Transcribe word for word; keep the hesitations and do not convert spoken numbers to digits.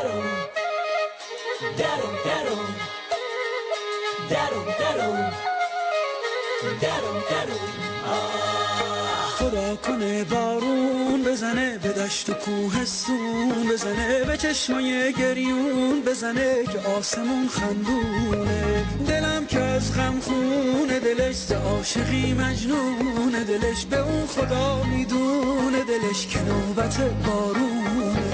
درم درم درم درم درم درم درم خدا کنه بارون بزنه به دشت و کوهستون بزنه به چشمای گریون بزنه که آسمون خندونه دلم که از غم خونه دلش ز عاشقی مجنونه دلش به اون خدا میدونه دلش که نوبت بارونه